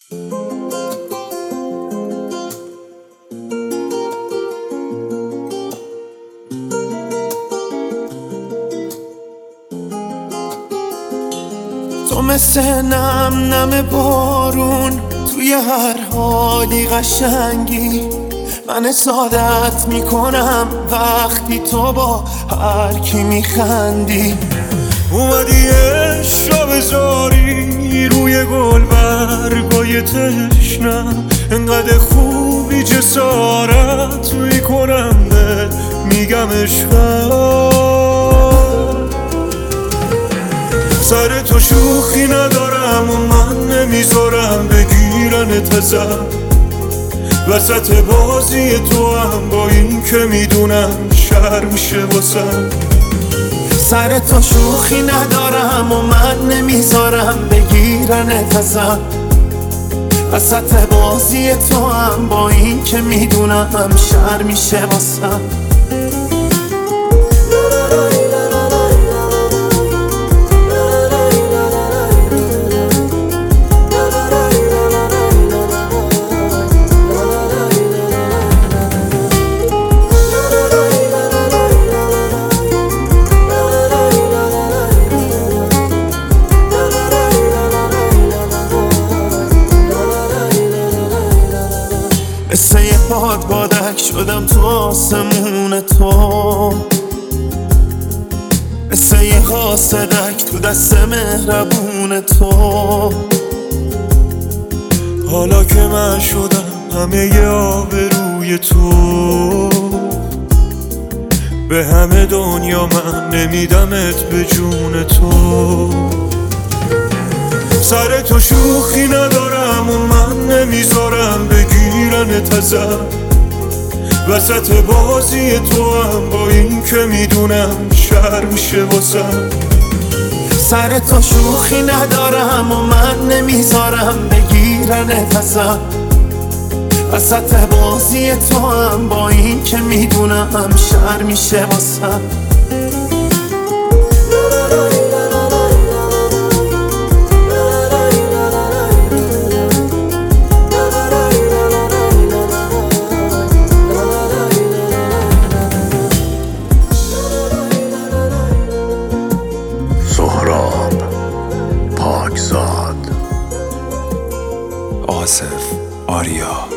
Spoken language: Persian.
تو مثل نم بارون توی هر حالی قشنگی، من حسادت میکنم وقتی تو با هر کی میخندی. اومدی عشق را بذاری روی گل برگای تشنم، انقدر خوبی جسارت میکنم بهت میگم عشقم. سر تو شوخی ندارم و من نمیذارم بگیرنت ازم، وسط بازی تو هم با این که میدونم شر میشه واسم. سر تو شوخی ندارم و من نمیذارم بگیرنت ازم، وسط بازی تو هم با این که میدونم شر میشه واسم. مثل یه بادک شدم تو آسمون تو، مثل یه قاصدک تو دست مهربون تو. حالا که من شدم همه ی آبروی تو، به همه دنیا من نمیدمت به جون تو. سر تو شوخی ندارم و من نمیذارم بگیرنت ازم، وسط بازی تو هم با این که میدونم شر میشه واسم. سر تو شوخی ندارم و من نمیذارم بگیرنت ازم، وسط بازی تو هم با این که میدونم شر میشه واسم. سهراب پاکزاد، آصف آریا.